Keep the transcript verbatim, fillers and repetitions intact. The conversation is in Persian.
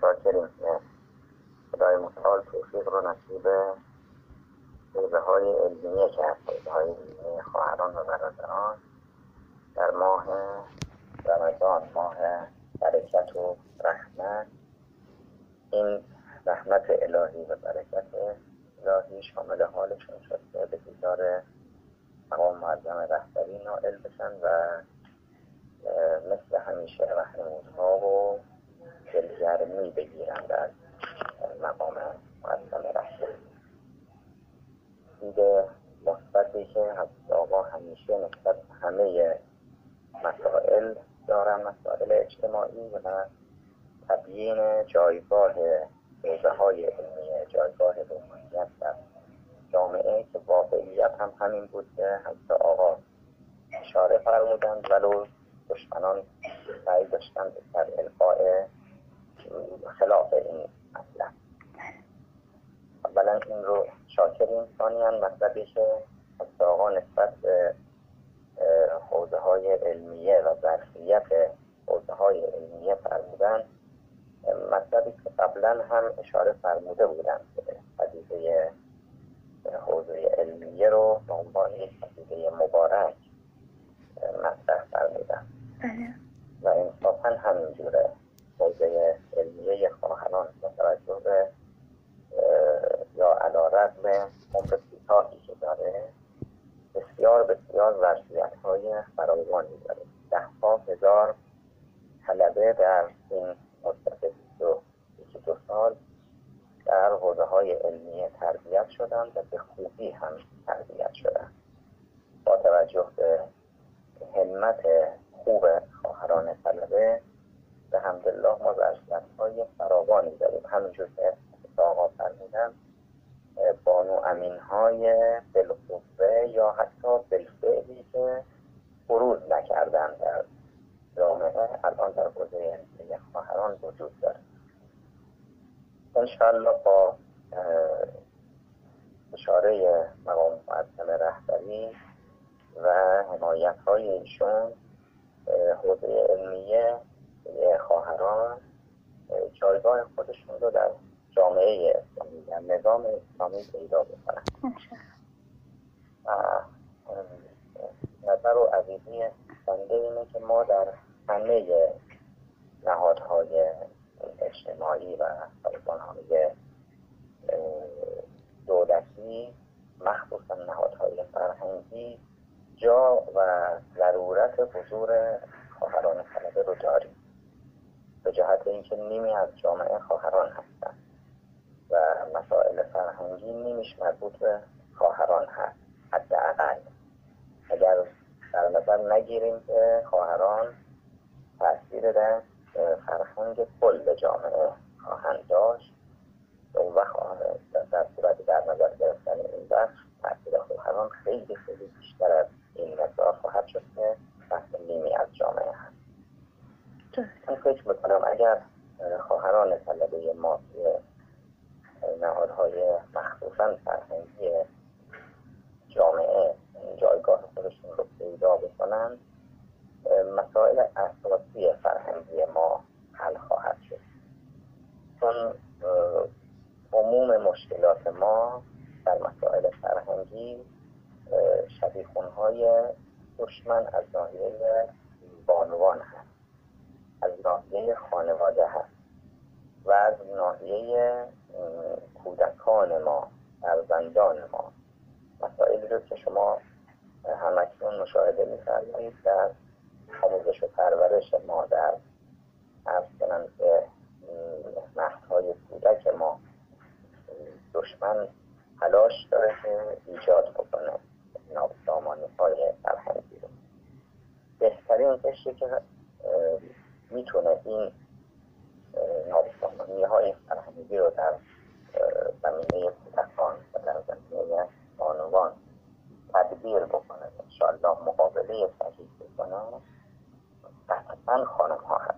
شاکریم که خدای متعال توفیق رو نصیب حوزه های علمیه کرد، حوزه های علمیه خواهران و برادران در ماه رمضان، ماه برکت و رحمت. این رحمت الهی و برکت الهی شامل حالشون شد که به دیدار مقام معظم رهبری نائل بشن و مثل همیشه رهنمودها و دلگرمی بگیرن در مقام معظم رهبری. دید مثبتی که حضرت آقا همیشه نسبت همه مسائل دارن، مسائل اجتماعی و تبیین جایگاه حوزه های علمیه، جایگاه روحانیت در جامعه که واقعیت هم همین بود که حضرت آقا اشاره فرمودند، ولو دشمنان سعی داشتند در القاء خلاف این مطلب. اولا این رو شاکریم. ثانیاً مطلبی که حضرت آقا نسبت به حوزه های علمیه و ظرفیت حوزه های علمیه فرمودند، مطلبی که قبلا هم اشاره فرموده بودند که پدیده حوزه علمیه رو به عنوان یک پدیده مبارک مطرح فرمودند و انصافاً همینجوره. حوزه علمیه خواهران با توجه به یا علی‌رغم عمر کوتاهی که داره، بسیار بسیار ظرفیت‌های فراوانی داره. ده ها هزار طلبه در این مدت بیست و دو سال در حوزه‌های علمیه تربیت شدند و به خوبی هم تربیت شدند. با توجه به همت خوب خواهران طلبه به حمدالله ما ظرفیت‌های فراوانی داریم. همینجور که آقا فرمودن، بانو امین‌های بالقوه یا حتی بالفعلی که بروز نکردن در جامعه الان در حوزه علمیه خواهران وجود داره. انشاءالله با اشاره مقام معظم رهبری و حمایت‌های ایشون، حوزه علمیه خواهران جایگاه خودشون رو در جامعه اسلامی، در نظام اسلامی پیدا بکنن. نظر و عقیده بنده اینه که ما در همه نهادهای اجتماعی و سازمان‌های دولتی، مخصوصا نهادهای فرهنگی، جا و ضرورت حضور خواهران طلبه رو داریم، به جهت اینکه نیمی از جامعه خواهران هستند و مسائل فرهنگی نیمیش مربوط به خواهران هست. حداقل اگر در نظر نگیریم که خواهران تأثیر در فرهنگ کل جامعه خواهند داشت، اون وقت در صورت در نظر گرفتن این بخش تأثیر خواهران خیلی خیلی بیشتر از این مقدار خواهد شد که بخش نیمی از جامعه هست. من فکر میکنم اگر خواهران طلبه ما نهادهای مخصوصا فرهنگی جامعه جایگاه خودشون رو پیدا بکنن، مسائل اساسی فرهنگی ما حل خواهد شد. چون عموم مشکلات ما در مسائل فرهنگی شبیخونهای دشمن از ناحیه بانوان هست، از ناحیه خانواده هست و از ناحیه کودکان ما، فرزندان ما. مسائلی رو که شما همکنون مشاهده می‌فرمایید در آموزش و پرورش ما، در عرض کنم که مهدهای کودک ما، دشمن تلاش داره که ایجاد بکنه نابسامانی‌های فرهنگی رو. بهترین قشری که میتونه این نابسامانی‌های فرهنگی رو در زمینه کودکان و در زمینه بانوان تدبیر بکنه، انشاءالله مقابله صحیح بکنه، قطعاً خانم ها هست.